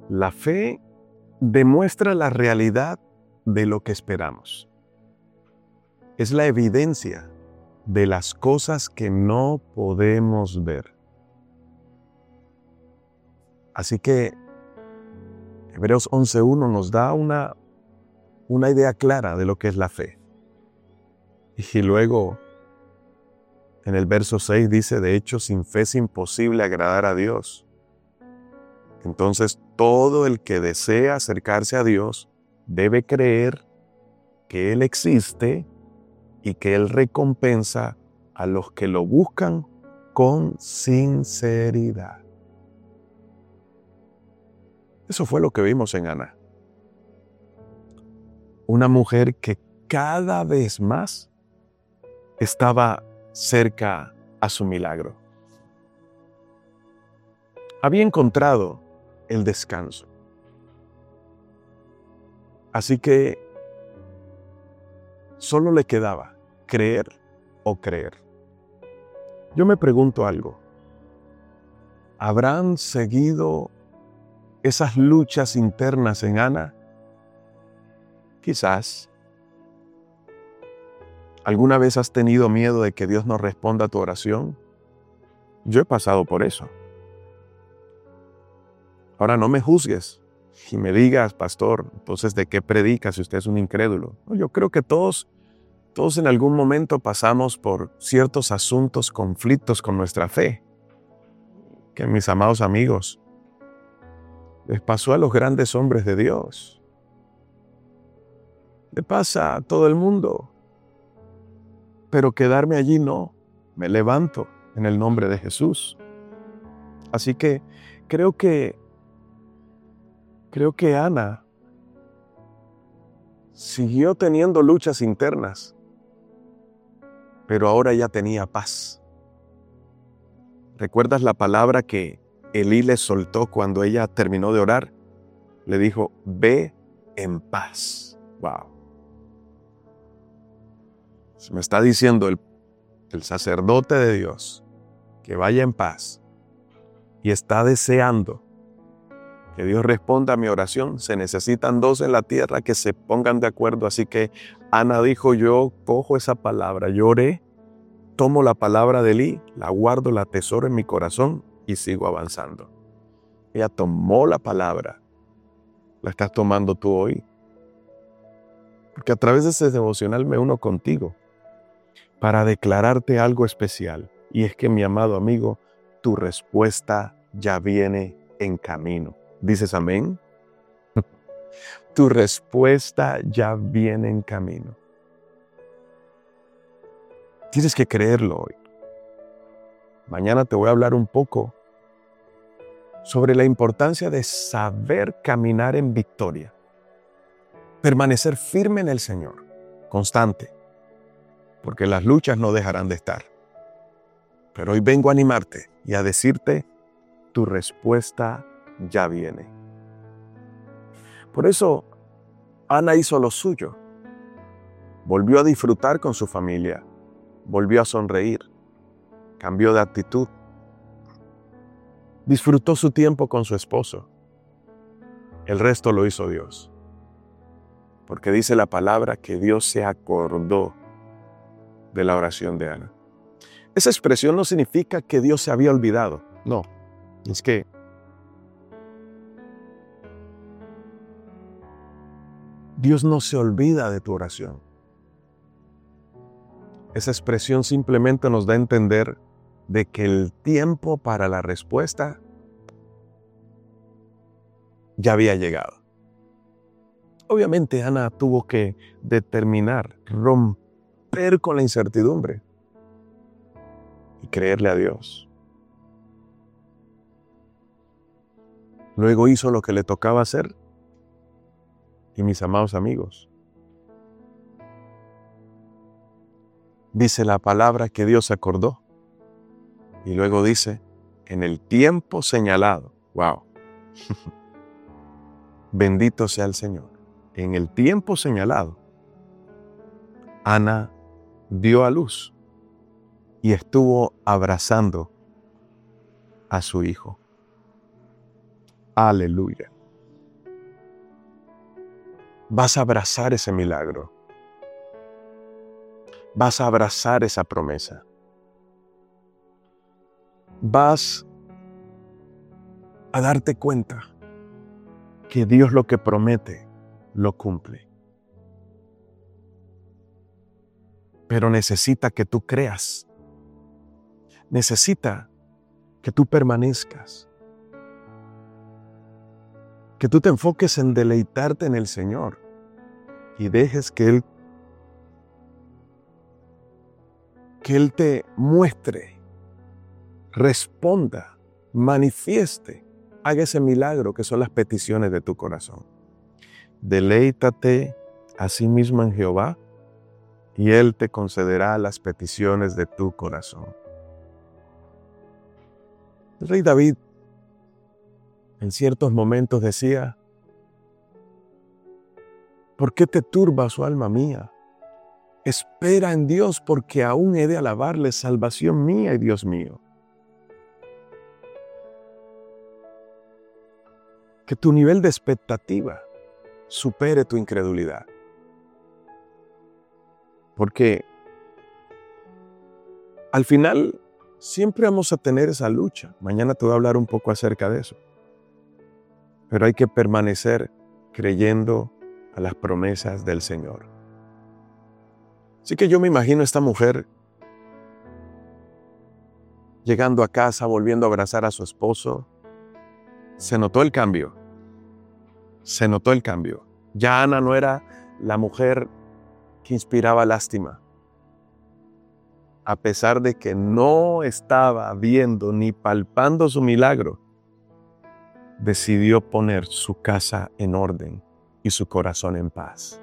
La fe demuestra la realidad de lo que esperamos. Es la evidencia de las cosas que no podemos ver. Así que Hebreos 11:1 nos da una idea clara de lo que es la fe. Y luego, en el verso 6 dice, de hecho, sin fe es imposible agradar a Dios. Entonces, todo el que desea acercarse a Dios debe creer que Él existe y que Él recompensa a los que lo buscan con sinceridad. Eso fue lo que vimos en Ana. Una mujer que cada vez más estaba cerca a su milagro. Había encontrado el descanso. Así que solo le quedaba creer o creer. Yo me pregunto algo. ¿Habrán seguido esas luchas internas en Ana? Quizás. ¿Alguna vez has tenido miedo de que Dios no responda a tu oración? Yo he pasado por eso. Ahora no me juzgues y me digas, pastor, entonces ¿de qué predica si usted es un incrédulo? Yo creo que todos en algún momento pasamos por ciertos asuntos, conflictos con nuestra fe. Que mis amados amigos, les pasó a los grandes hombres de Dios. Le pasa a todo el mundo. Pero quedarme allí no. Me levanto en el nombre de Jesús. Así que creo que Ana siguió teniendo luchas internas, pero ahora ya tenía paz. ¿Recuerdas la palabra que Elí le soltó cuando ella terminó de orar? Le dijo, ve en paz. Wow. Se me está diciendo el sacerdote de Dios que vaya en paz y está deseando que Dios responda a mi oración. Se necesitan dos en la tierra que se pongan de acuerdo. Así que Ana dijo, yo cojo esa palabra, yo oré, tomo la palabra de Elí, la guardo, la atesoro en mi corazón y sigo avanzando. Ella tomó la palabra. ¿La estás tomando tú hoy? Porque a través de ese devocional me uno contigo para declararte algo especial. Y es que, mi amado amigo, tu respuesta ya viene en camino. ¿Dices amén? Tu respuesta ya viene en camino. Tienes que creerlo hoy. Mañana te voy a hablar un poco sobre la importancia de saber caminar en victoria. Permanecer firme en el Señor, constante, porque las luchas no dejarán de estar. Pero hoy vengo a animarte y a decirte, tu respuesta ya viene. Por eso, Ana hizo lo suyo. Volvió a disfrutar con su familia, volvió a sonreír, cambió de actitud. Disfrutó su tiempo con su esposo. El resto lo hizo Dios. Porque dice la palabra que Dios se acordó de la oración de Ana. Esa expresión no significa que Dios se había olvidado. No, es que Dios no se olvida de tu oración. Esa expresión simplemente nos da a entender de que el tiempo para la respuesta ya había llegado. Obviamente Ana tuvo que determinar, romper con la incertidumbre y creerle a Dios. Luego hizo lo que le tocaba hacer. Y mis amados amigos, dice la palabra que Dios se acordó. Y luego dice, en el tiempo señalado. Wow. Bendito sea el Señor. En el tiempo señalado, Ana dio a luz y estuvo abrazando a su hijo. Aleluya. vas a abrazar ese milagro. Vas a abrazar esa promesa. Vas a darte cuenta que Dios lo que promete, lo cumple. Pero necesita que tú creas. Necesita que tú permanezcas. Que tú te enfoques en deleitarte en el Señor y dejes que Él te muestre, responda, manifieste, haga ese milagro que son las peticiones de tu corazón. Deleítate a sí mismo en Jehová y Él te concederá las peticiones de tu corazón. El rey David en ciertos momentos decía: ¿por qué te turba su alma mía? Espera en Dios, porque aún he de alabarle, salvación mía y Dios mío. Que tu nivel de expectativa supere tu incredulidad. Porque al final siempre vamos a tener esa lucha. Mañana te voy a hablar un poco acerca de eso. Pero hay que permanecer creyendo a las promesas del Señor. Así que yo me imagino a esta mujer llegando a casa, volviendo a abrazar a su esposo. Se notó el cambio. Se notó el cambio. Ya Ana no era la mujer que inspiraba lástima. A pesar de que no estaba viendo ni palpando su milagro, decidió poner su casa en orden y su corazón en paz.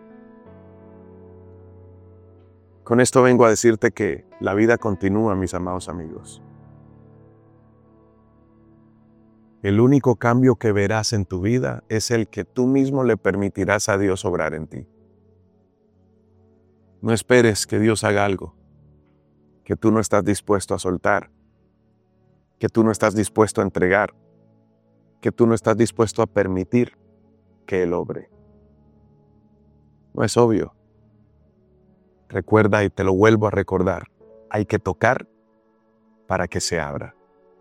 Con esto vengo a decirte que la vida continúa, mis amados amigos. El único cambio que verás en tu vida es el que tú mismo le permitirás a Dios obrar en ti. No esperes que Dios haga algo que tú no estás dispuesto a soltar, que tú no estás dispuesto a entregar, que tú no estás dispuesto a permitir que Él obre. No es obvio. Recuerda, y te lo vuelvo a recordar, hay que tocar para que se abra.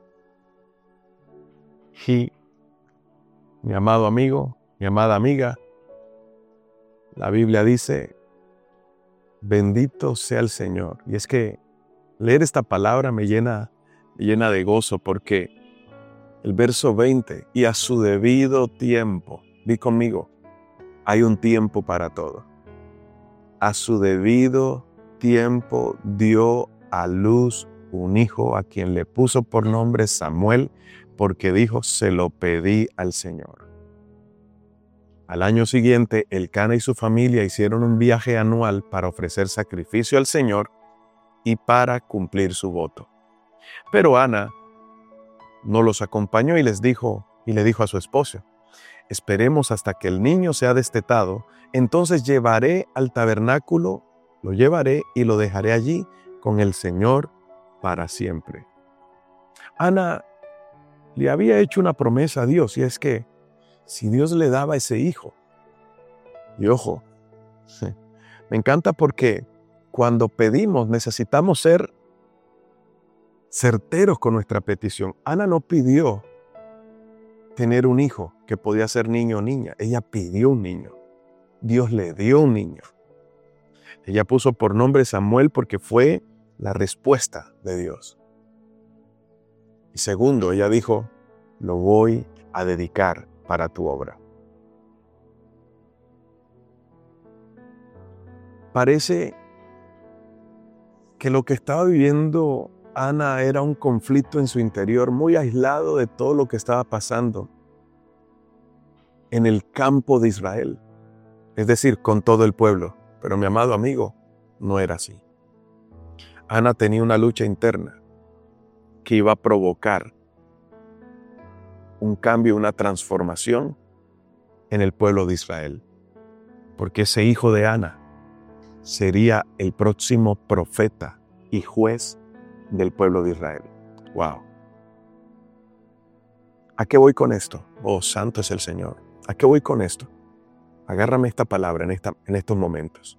Y, mi amado amigo, mi amada amiga, la Biblia dice: bendito sea el Señor. Y es que leer esta palabra me llena de gozo, porque el verso 20, y a su debido tiempo, di conmigo, hay un tiempo para todo. A su debido tiempo dio a luz un hijo, a quien le puso por nombre Samuel, porque dijo: se lo pedí al Señor. Al año siguiente, Elcana y su familia hicieron un viaje anual para ofrecer sacrificio al Señor y para cumplir su voto. Pero Ana no los acompañó y le dijo a su esposo: esperemos hasta que el niño sea destetado, entonces llevaré al tabernáculo, lo llevaré y lo dejaré allí con el Señor para siempre. Ana le había hecho una promesa a Dios, y es que si Dios le daba ese hijo, y ojo, me encanta porque cuando pedimos necesitamos ser certeros con nuestra petición. Ana no pidió tener un hijo que podía ser niño o niña. Ella pidió un niño. Dios le dio un niño. Ella puso por nombre Samuel porque fue la respuesta de Dios. Y segundo, ella dijo: lo voy a dedicar para tu obra. Parece que lo que estaba viviendo Ana era un conflicto en su interior, muy aislado de todo lo que estaba pasando en el campo de Israel, es decir, con todo el pueblo. Pero mi amado amigo, no era así. Ana tenía una lucha interna que iba a provocar un cambio, una transformación en el pueblo de Israel, porque ese hijo de Ana sería el próximo profeta y juez del pueblo de Israel. ¡Wow! ¿A qué voy con esto? Oh, santo es el Señor. ¿A qué voy con esto? Agárrame esta palabra en estos momentos.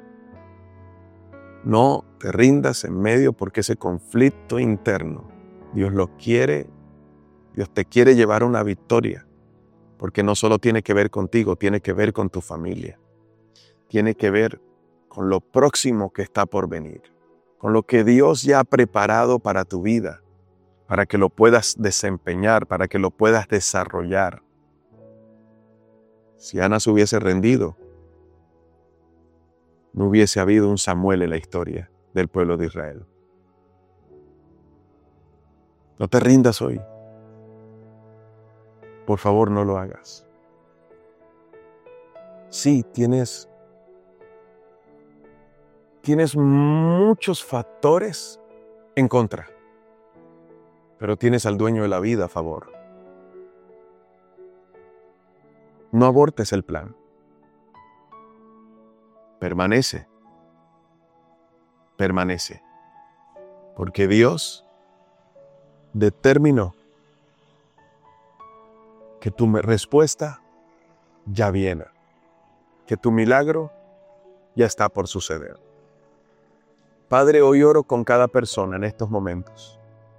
No te rindas en medio porque ese conflicto interno, Dios lo quiere, Dios te quiere llevar a una victoria, porque no solo tiene que ver contigo, tiene que ver con tu familia, tiene que ver con lo próximo que está por venir, con lo que Dios ya ha preparado para tu vida, para que lo puedas desempeñar, para que lo puedas desarrollar. Si Ana se hubiese rendido, no hubiese habido un Samuel en la historia del pueblo de Israel. No te rindas hoy. Por favor, no lo hagas. Sí, tienes muchos factores en contra, pero tienes al dueño de la vida a favor. No abortes el plan. Permanece, porque Dios determinó que tu respuesta ya viene, que tu milagro ya está por suceder. Padre, hoy oro con cada persona en estos momentos.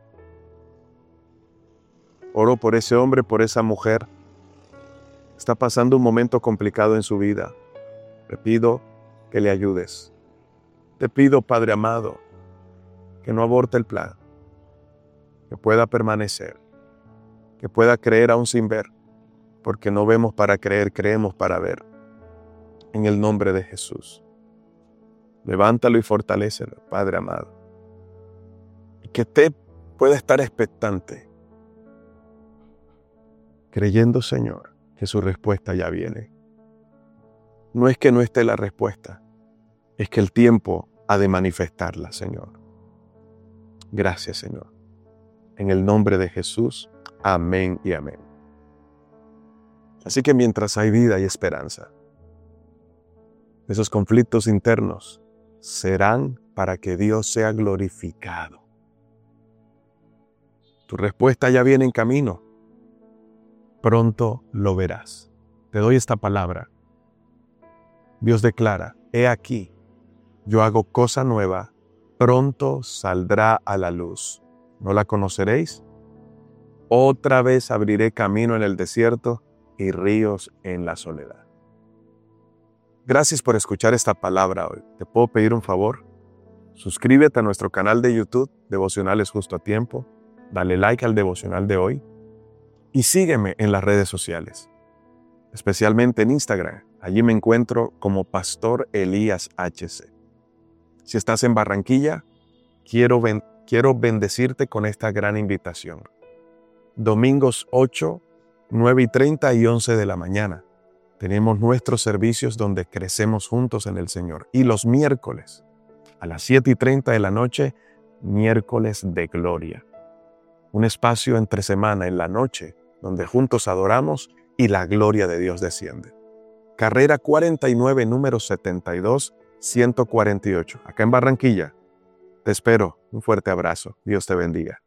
Oro por ese hombre, por esa mujer. Está pasando un momento complicado en su vida. Te pido que le ayudes. Te pido, Padre amado, que no aborte el plan, que pueda permanecer, que pueda creer aún sin ver, porque no vemos para creer, creemos para ver. En el nombre de Jesús. Levántalo y fortalécelo, Padre amado. Y que te pueda estar expectante, creyendo, Señor, que su respuesta ya viene. No es que no esté la respuesta, es que el tiempo ha de manifestarla, Señor. Gracias, Señor. En el nombre de Jesús, amén y amén. Así que mientras hay vida y esperanza, esos conflictos internos serán para que Dios sea glorificado. Tu respuesta ya viene en camino. Pronto lo verás. Te doy esta palabra. Dios declara, he aquí, yo hago cosa nueva, pronto saldrá a la luz. ¿No la conoceréis? Otra vez abriré camino en el desierto y ríos en la soledad. Gracias por escuchar esta palabra hoy. ¿Te puedo pedir un favor? Suscríbete a nuestro canal de YouTube, Devocionales Justo a Tiempo. Dale like al devocional de hoy. Y sígueme en las redes sociales, especialmente en Instagram. Allí me encuentro como Pastor Elías HC. Si estás en Barranquilla, quiero bendecirte con esta gran invitación. Domingos 8, 9:30 y 11 de la mañana. Tenemos nuestros servicios donde crecemos juntos en el Señor. Y los miércoles, a las 7:30 de la noche, miércoles de gloria. Un espacio entre semana en la noche, donde juntos adoramos y la gloria de Dios desciende. Carrera 49, número 72, 148, acá en Barranquilla. Te espero. Un fuerte abrazo. Dios te bendiga.